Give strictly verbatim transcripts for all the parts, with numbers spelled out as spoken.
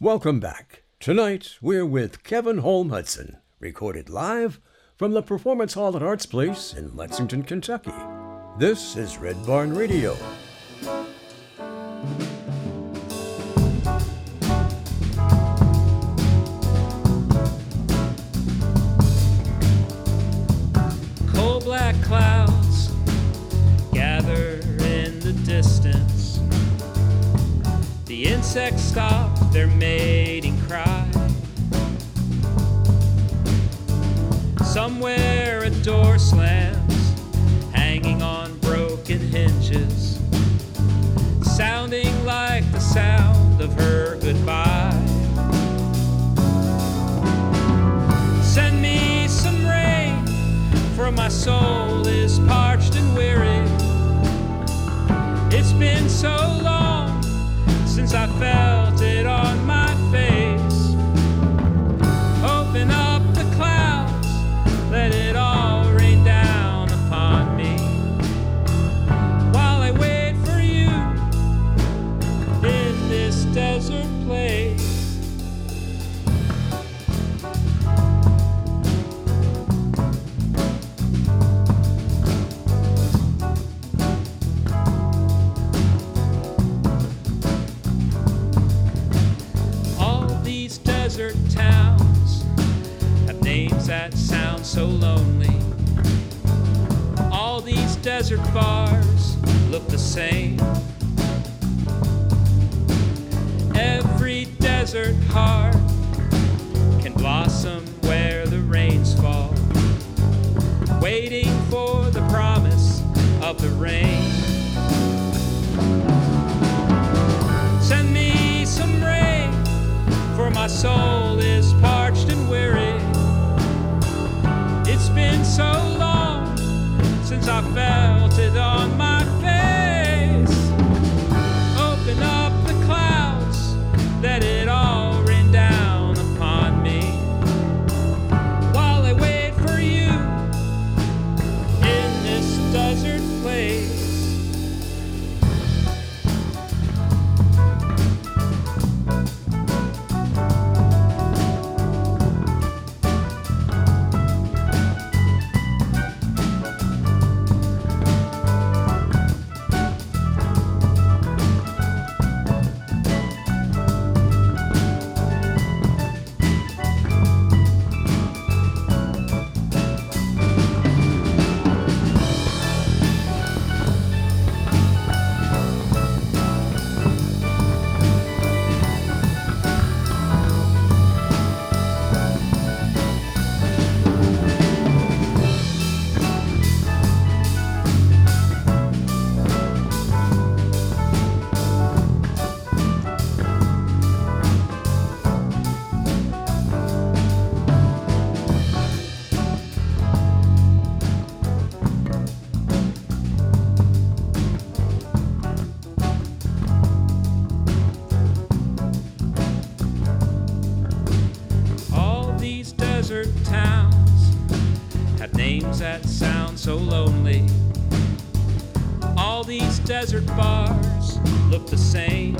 Welcome back. Tonight, we're with Kevin Holm Hudson, recorded live from the Performance Hall at Arts Place in Lexington, Kentucky. This is Red Barn Radio. Coal black clouds gather in the distance. The insects stop their mating cry. Somewhere a door slams, hanging on broken hinges, sounding like the sound of her goodbye. Send me some rain, for my soul is parched and weary. It's been so long since I felt it on my face. Open up the clouds, let it all rain down upon me, while I wait for you in this desert place. Desert towns have names that sound so lonely. All these desert bars look the same. Every desert heart can blossom where the rains fall, waiting for the promise of the rain. Send me some rain, for my soul is parched and weary. It's been so long since I felt it on my face. Open up the clouds, let it all rain down upon me, while I wait for you in this desert place. Towns have names that sound so lonely. All these desert bars look the same.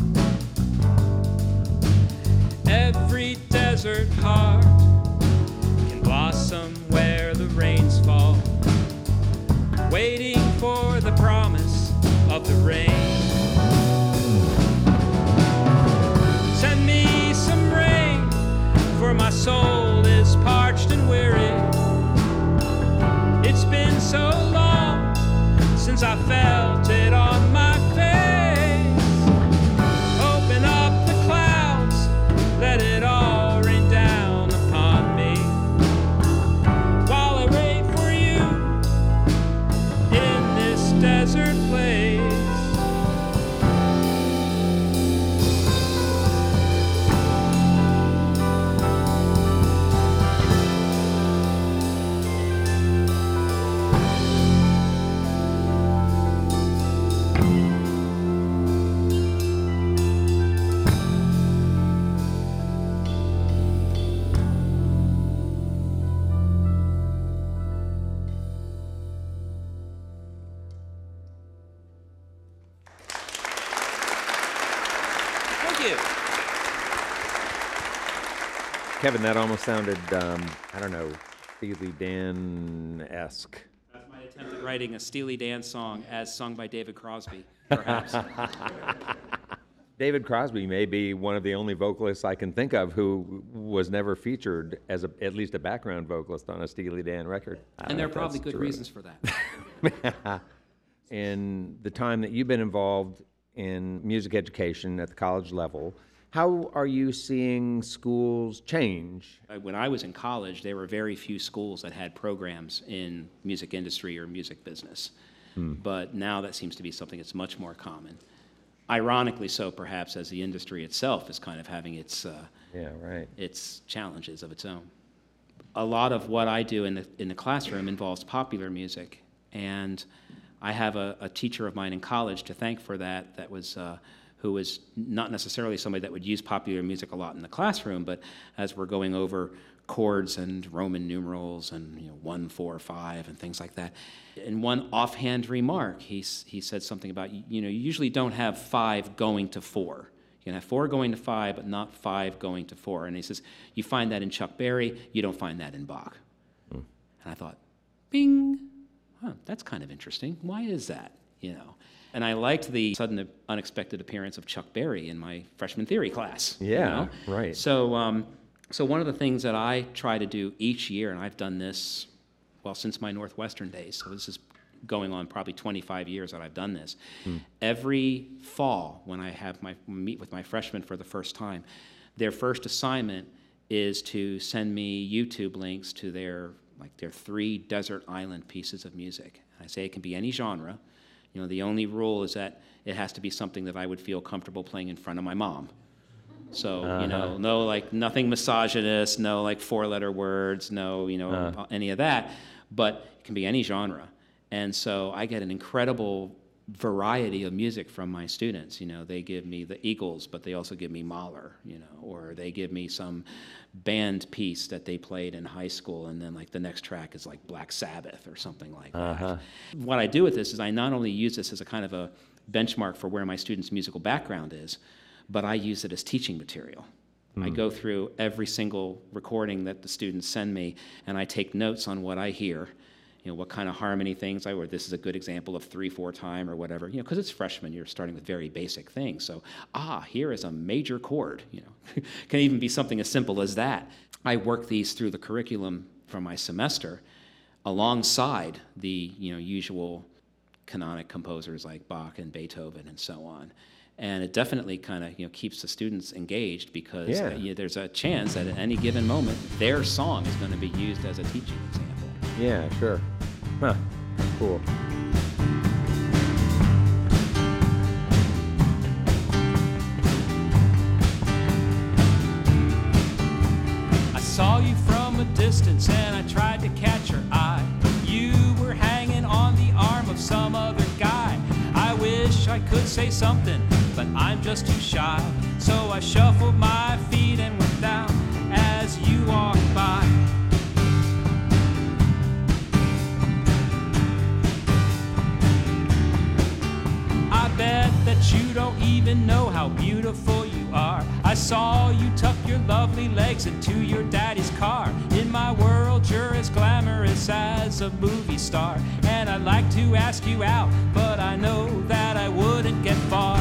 Every desert heart can blossom where the rains fall, waiting for the promise of the rain. Send me some rain, for my soul is parched and weary. It's been so long since I felt it on my face. Open up the clouds, let it all rain down upon me, while I wait for you in this desert place. Kevin, that almost sounded, um, I don't know, Steely Dan-esque. That's my attempt at writing a Steely Dan song as sung by David Crosby, perhaps. David Crosby may be one of the only vocalists I can think of who was never featured as a, at least a background vocalist on a Steely Dan record. And there are probably good terrific. reasons for that. In the time that you've been involved in music education at the college level, how are you seeing schools change? When I was in college, there were very few schools that had programs in music industry or music business. Hmm. But now that seems to be something that's much more common. Ironically so, perhaps, as the industry itself is kind of having its uh, yeah, right. its challenges of its own. A lot of what I do in the in the classroom involves popular music, and I have a, a teacher of mine in college to thank for that. That was uh, who was not necessarily somebody that would use popular music a lot in the classroom, but as we're going over chords and Roman numerals and you know one, four, five, and things like that. In one offhand remark, he he said something about you know you usually don't have five going to four. You can have four going to five, but not five going to four. And he says you find that in Chuck Berry, you don't find that in Bach. Hmm. And I thought, bing, huh, that's kind of interesting. Why is that? You know. And I liked the sudden unexpected appearance of Chuck Berry in my freshman theory class. Yeah, you know? right. So, um, so one of the things that I try to do each year, and I've done this, well, since my Northwestern days, so this is going on probably twenty-five years that I've done this. Hmm. Every fall, when I have my meet with my freshmen for the first time, their first assignment is to send me YouTube links to their like their three desert island pieces of music. I say it can be any genre. You know, the only rule is that it has to be something that I would feel comfortable playing in front of my mom. So, uh-huh. you know, no, like, nothing misogynist, no, like, four-letter words, no, you know, uh-huh. any of that. But it can be any genre. And so I get an incredible variety of music from my students. You know, they give me the Eagles, but they also give me Mahler, you know, or they give me some band piece that they played in high school, and then like the next track is like Black Sabbath or something like uh-huh. that. What I do with this is I not only use this as a kind of a benchmark for where my students' musical background is, but I use it as teaching material. Mm. I go through every single recording that the students send me, and I take notes on what I hear. You know, what kind of harmony things I, or this is a good example of three, four time or whatever, you know, because it's freshman, you're starting with very basic things. So, ah, here is a major chord, you know, can even be something as simple as that. I work these through the curriculum for my semester alongside the, you know, usual canonic composers like Bach and Beethoven and so on. And it definitely kind of, you know, keeps the students engaged because yeah. uh, you know, there's a chance that at any given moment, their song is going to be used as a teaching example. Yeah, sure. Huh. Cool. I saw you from a distance and I tried to catch your eye. You were hanging on the arm of some other guy. I wish I could say something, but I'm just too shy. So I shuffled my feet and went down as you walked by. Bet that you don't even know how beautiful you are. I saw you tuck your lovely legs into your daddy's car. In my world, you're as glamorous as a movie star. And I'd like to ask you out, but I know that I wouldn't get far.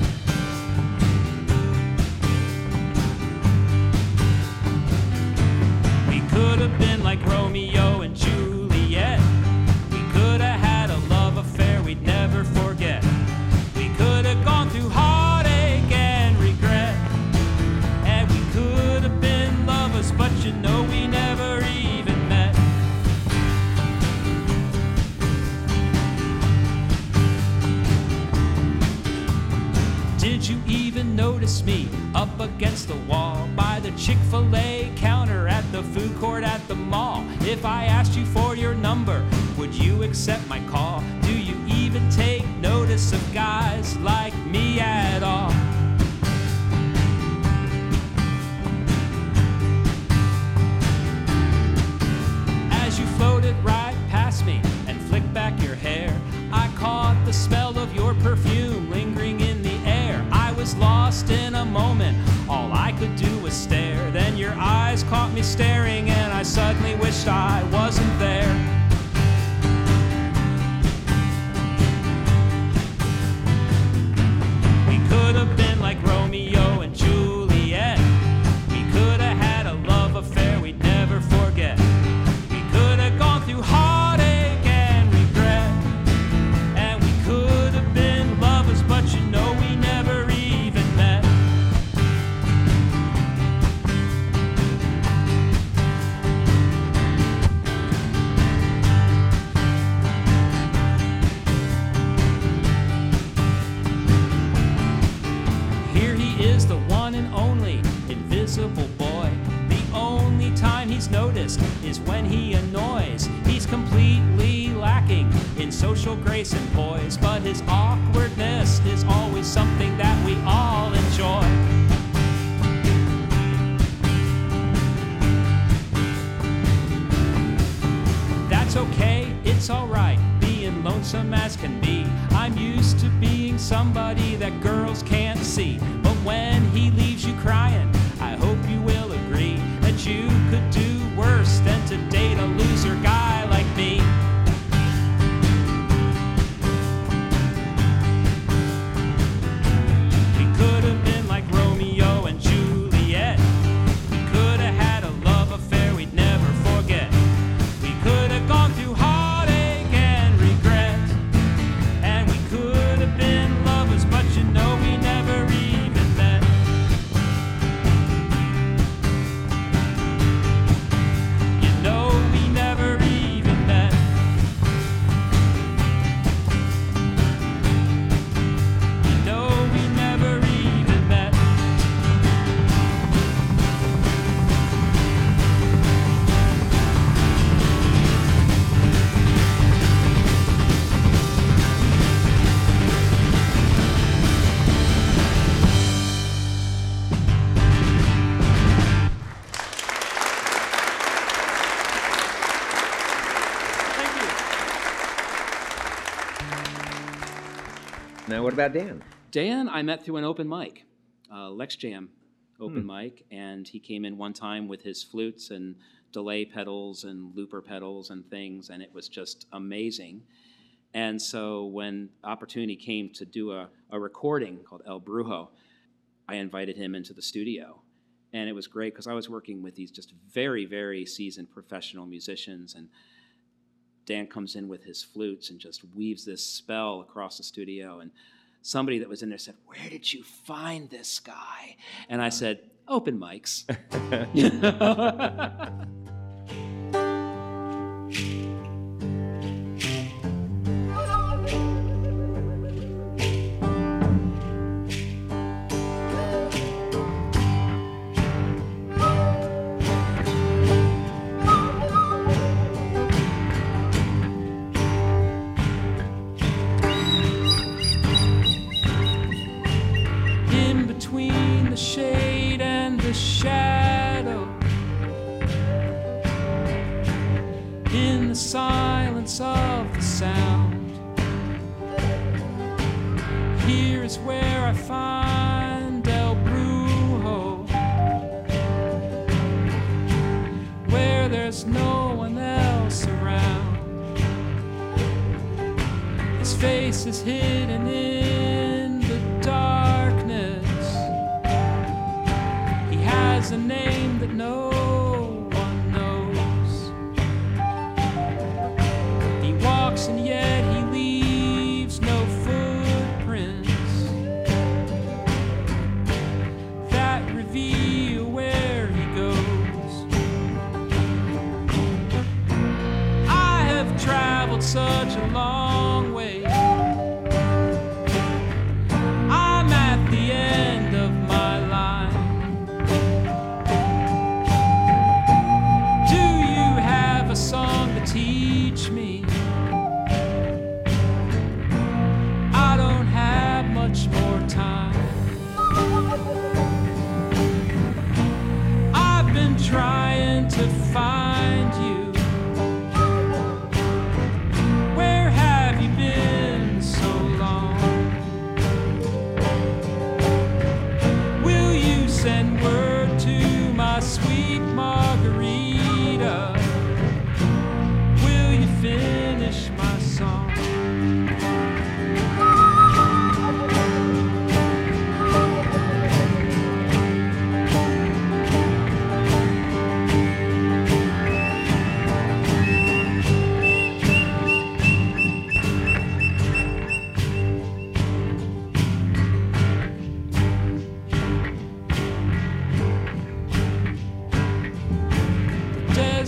We could have been like Romeo and Juliet. We could have had a love affair we'd never forget. Could have gone through heartache and regret, and we could have been lovers, but you know we never even met. Did you even notice me up against the wall by the Chick-fil-A counter at the food court at the mall? If I asked you for your number, would you accept my call? Do you even take notice of guys like me at all? As you floated right past me and flicked back your hair, I caught the smell of your perfume lingering in the air. I was lost in a moment, all I could do was stare. Then your eyes caught me staring, and I suddenly wished I wasn't there. We could have been like Romeo and Juliet. We could have had a love affair we'd never forget. We could have gone through heartache and regret. And we could have been lovers, but you know we never even met. Here he is, the one and only invisible boy. The only time he's noticed is when he annoys. He's completely lacking in social grace and poise, but his awkwardness is always something that we all enjoy. That's okay, it's alright, being lonesome as can be. I'm used to being somebody that girls can't see. But when he leaves you crying, I hope you will agree that you could do worse than to date a loser guy like me. We could have been like Romeo and Juliet. We could have had a love affair we'd never forget. We could have gone through heartache and regret. And we could have been lovers, but you know we never even met. You know we never even met. You know we never even met. Thank you. Now, what about Dan? Dan, I met through an open mic, uh, Lex Jam open mic, and he came in one time with his flutes and delay pedals and looper pedals and things, and it was just amazing. And so when opportunity came to do a, a recording called El Brujo, I invited him into the studio. And it was great because I was working with these just very, very seasoned professional musicians, and Dan comes in with his flutes and just weaves this spell across the studio. And somebody that was in there said, "Where did you find this guy?" And I said, "Open mics." In between the shade and the shadow, in the silence of the sound, here is where I find El Brujo, where there's no one else around. His face is hidden in the darkness. He has a name that no one knows. He walks and yet he leaves no footprints that reveal where he goes. I have traveled such a long way. I'm at the end of my line. Do you have a song to teach me? I don't have much more time. I've been trying to find you. Where have you been so long? Will you send word to my sweet Marguerite?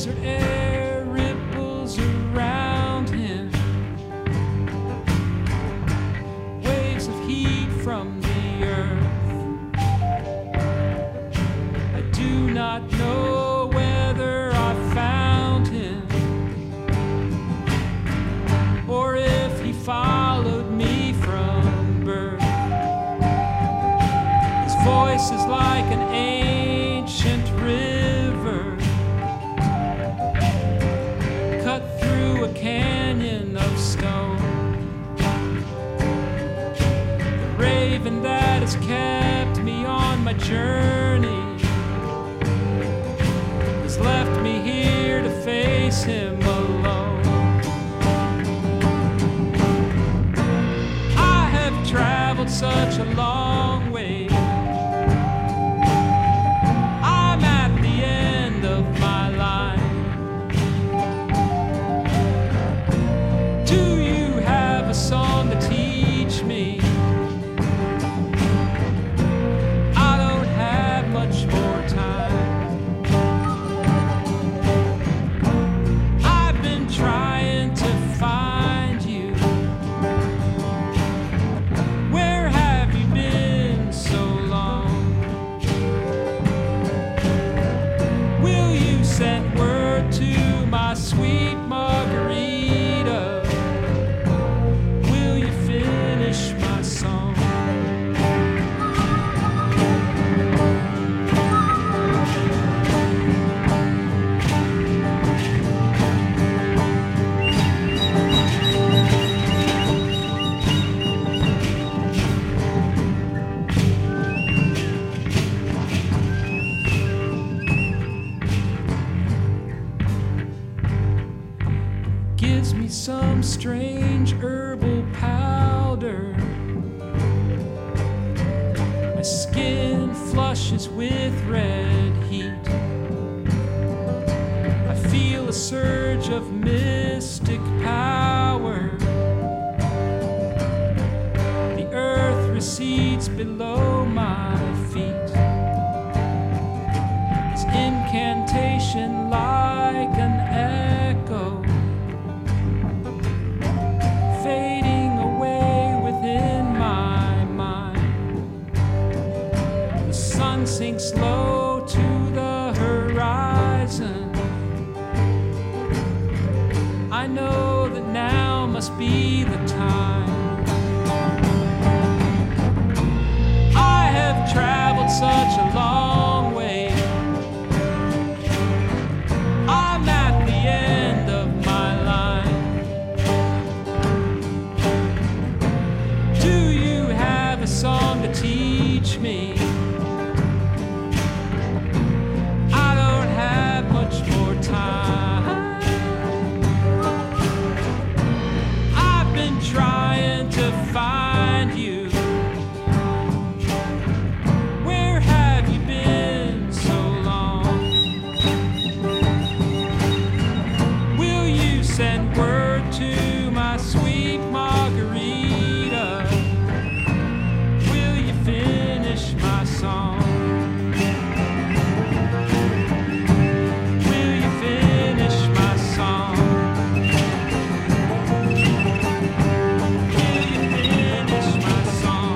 desert air ripples around him. Waves of heat from the earth. I do not know whether I found him or if he followed me from birth. His voice is like an ancient river cut through a canyon of stone. The raven that has kept me on my journey has left me here to face him alone. I have traveled such a long way. I'm at the end of my line. Do you have a song to teach me? I don't have much more time. I've been trying to find you. Where have you been so long? Will you send word to my sweet Margarita? Will you finish my song? Gives me some strange herbal powder. My skin flushes with red heat. I feel a surge of mystic power. The earth recedes below my feet. This incantation like an echo fading away within my mind. The sun sinks low to the horizon. I know that now must be the time. I have traveled such a long way. I'm at the end of my line. Do you have a song to teach me? I don't have much more time. I've been trying to find you. Where have you been so long? Will you send word to my sweet Margarita? Will you finish my song? Will you finish my song? Will you finish my song?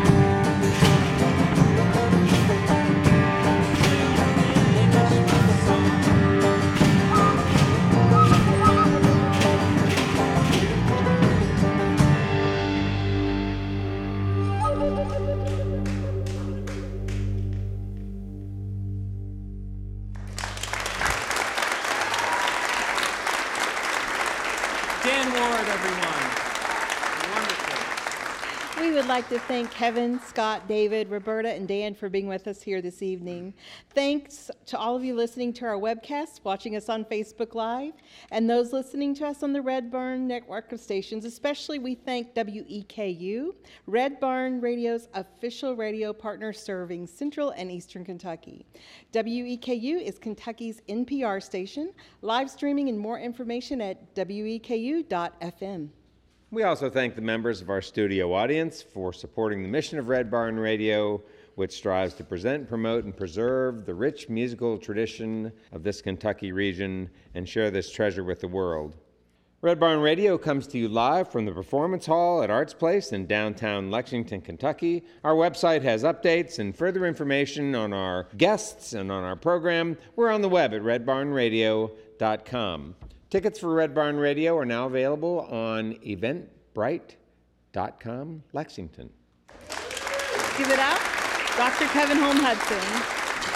Dan Ward, everyone. Wonderful. We would like to thank Kevin, Scott, David, Roberta, and Dan for being with us here this evening. Thanks to all of you listening to our webcast, watching us on Facebook Live, and those listening to us on the Red Barn network of stations. Especially we thank W E K U, Red Barn Radio's official radio partner serving Central and Eastern Kentucky. W E K U is Kentucky's N P R station, live streaming and more information at W E K U dot F M. We also thank the members of our studio audience for supporting the mission of Red Barn Radio. which strives to present, promote, and preserve the rich musical tradition of this Kentucky region and share this treasure with the world. Red Barn Radio comes to you live from the Performance Hall at Arts Place in downtown Lexington, Kentucky. Our website has updates and further information on our guests and on our program. We're on the web at red barn radio dot com. Tickets for Red Barn Radio are now available on eventbrite dot com Lexington. Give it up, Doctor Kevin Holm Hudson.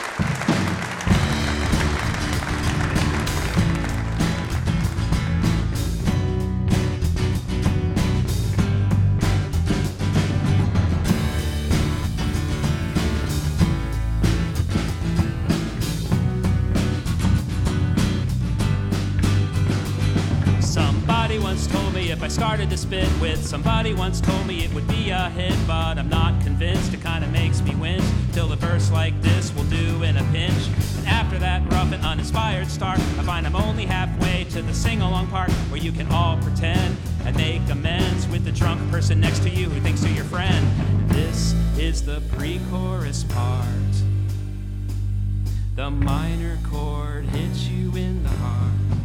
If I started to spit with somebody once told me it would be a hit, but I'm not convinced. It kinda makes me wince till a verse like this will do in a pinch. And after that rough and uninspired start, I find I'm only halfway to the sing-along part where you can all pretend and make amends with the drunk person next to you who thinks you're your friend. This is the pre-chorus part. The minor chord hits you in the heart.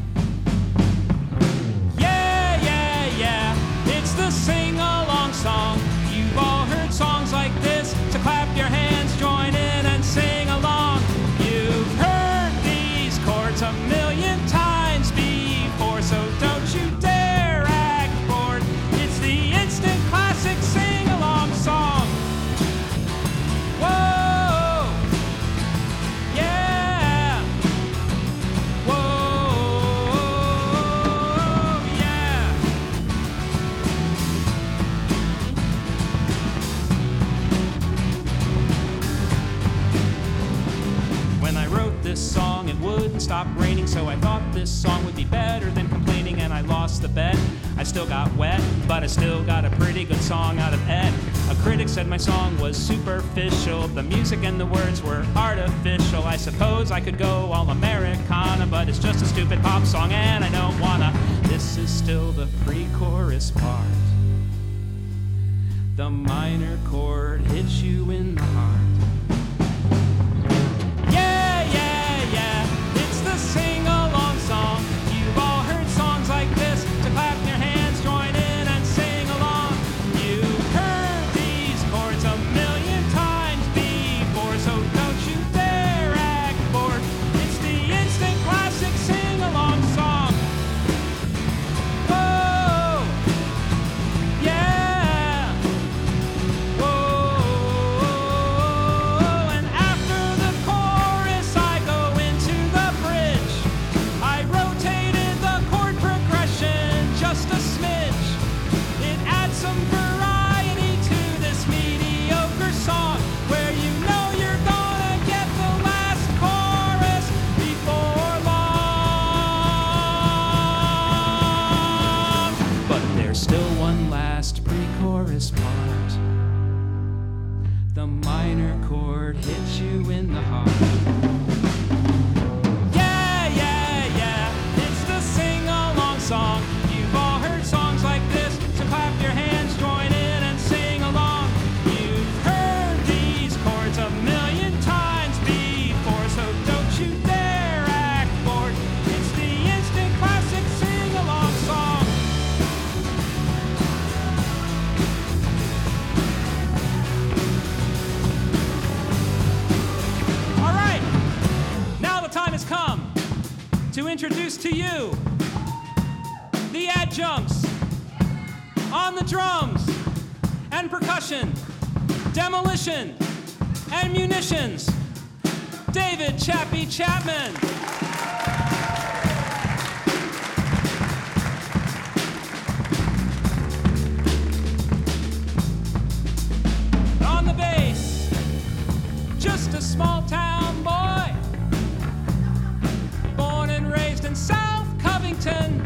Yeah, it's the sing-along song. You've all heard songs like this, so clap your hands, join in and sing along. You've heard these chords a million times before, so don't you dare act bored. It's the instant classic sing-along song. Whoa, yeah, whoa. This song, it wouldn't stop raining, so I thought this song would be better than complaining, and I lost the bet. I still got wet, but I still got a pretty good song out of Ed. A critic said my song was superficial, the music and the words were artificial. I suppose I could go all Americana, but it's just a stupid pop song and I don't wanna. This is still the pre-chorus part. The minor chord hits you in the heart. Sing-along song. You've all heard songs like this, so clap your hands, join in and sing along. You've heard these chords a million times before, so don't you dare act bored. It's the instant classic sing-along song. Whoa, yeah, whoa. And after the chorus I go into the bridge. I rotated the chord progression just a smidge. It adds some variety to this mediocre song, where you know you're gonna get the last chorus before long. But there's still one last pre-chorus part. The minor chord hits you in the heart. Song. You've all heard songs like this, so clap your hands, join in and sing along. You've heard these chords a million times before, so don't you dare act bored. It's the instant classic sing-along song. All right, now the time has come to introduce to you the adjuncts on the drums and percussion, demolition and munitions, David Chappie Chapman. On the bass, just a small town boy, born and raised in South Covington,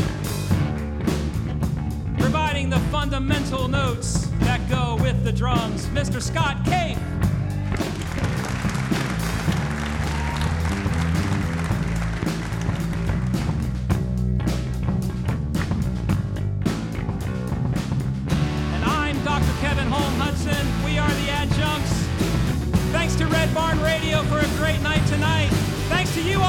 providing the fundamental notes that go with the drums, Mister Scott Cape. And I'm Doctor Kevin Holm Hudson. We are the Adjuncts.